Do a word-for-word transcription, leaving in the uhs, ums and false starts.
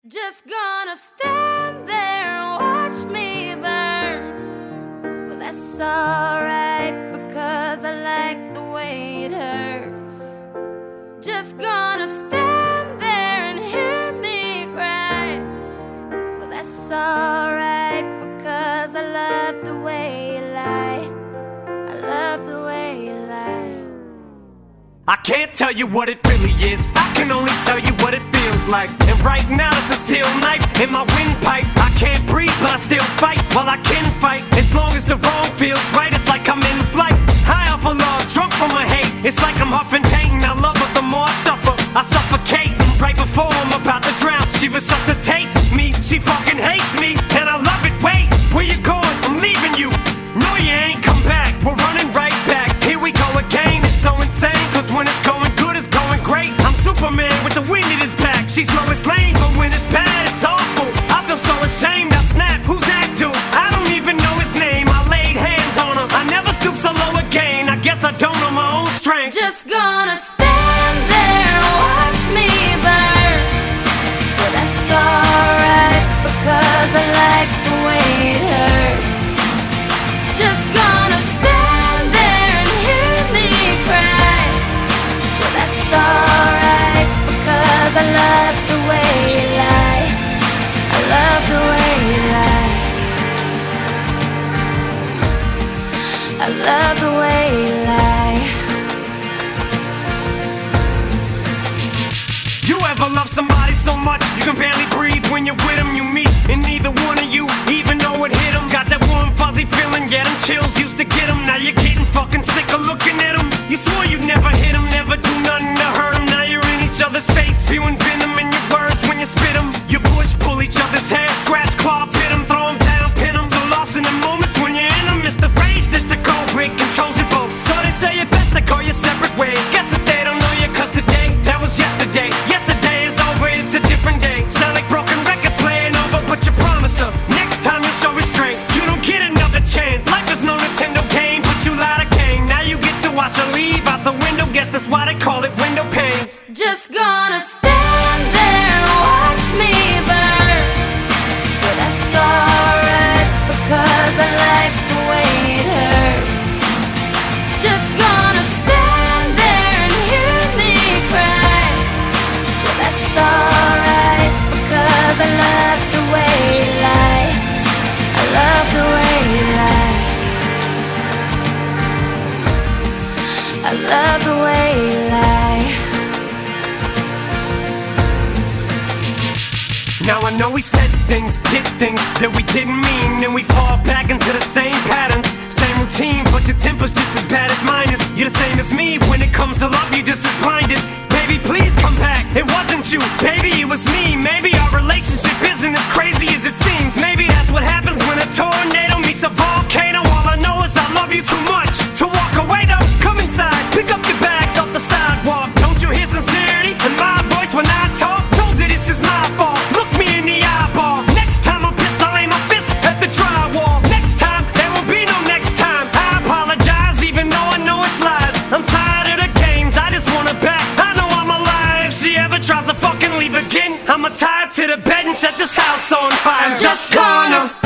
Just gonna stand there and watch me burn. Well, that's alright, because I like the way it hurts. Just gonna stand there and hear me cry. Well, that's alright, because I love the way you lie. I love the way you lie. I can't tell you what it really is, I can only tell you what it feels like. And right now it's a steel knife in my windpipe. I can't breathe but I still fight, while I can fight. As long as the wrong feels right, it's like I'm in flight. High off of love, drunk from my hate. It's like I'm huffing pain, I love her the more I suffer. I suffocate, right before I'm about to drown. She resuscitates me, she fucking hates me, and I love it. Wait, where you going? I'm leaving you. No, you ain't come back, we're running right back. Here we go again, it's so insane, cause when it's going good, it's going great. I'm Superman with the wind in his back. She's Lois Lane, but when it's bad, it's awful. I feel so ashamed, I snap, who's that dude? I don't even know his name, I laid hands on him. I never stoop so low again, I guess I don't know my own strength. Just gonna stand there and watch me burn. Well, that's alright, because I like the way it hurts. Just gonna stand there and hear me cry. Well, that's alright, because I love the way you lie. I love the way you lie. I love the way you lie. You ever love somebody so much you can barely breathe when you're with them? You meet and neither one of you even know it hit them. Got that warm fuzzy feeling, yeah, them chills used to get them. Now you're getting fucking sick of looking at them. You swore you'd never hit them, never do nothing to hurt them. Now you're in each other's face, spewing venom in your words when you spit them. You push, pull each other's hair, scratch, claw, pit them, throw them down, pin them. So lost in the moments when you're in them. It's the race that the cold break controls your boat. So they say it best to go your separate ways. Guess that they don't know you, cause today, that was yesterday. Yesterday is over, it's a different day. Sound like broken records playing over, but you promised her next time you'll show restraint. You don't get another chance. Life is no Nintendo game, but you lied again. Now you get to watch her leave out the window. Guess that's why they call it window pane. Just gonna stand there and watch me burn. Well, that's alright, because I like the way it hurts. Just gonna stand there and hear me cry. Well, that's alright, because I love the way you lie. I love the way you lie. I love the way you lie. Now I know we said things, did things that we didn't mean, and we fall back into the same patterns, same routine, but your temper's just as bad as mine is. You're the same as me, when it comes to love you're just as blinded. Baby, please come back, it wasn't you, baby, it was me. Maybe our relationship isn't as crazy as it seems. Maybe that's what happens when a tornado meets a volcano. All I know is I love you too much to walk away though. Come inside, pick up your bags off the sidewalk. Don't you hear sincerity in my voice when I talk? Told you this is my fault, look me in the eyeball. Next time I'm pissed, I'll aim my fist at the drywall. Next time, there will be no next time. I apologize even though I know it's lies. I'm tired of the games, I just want her back. I know I'm alive, if she ever tries to fucking leave again, I'ma tie her to the bed and set this house on fire. I'm just gonna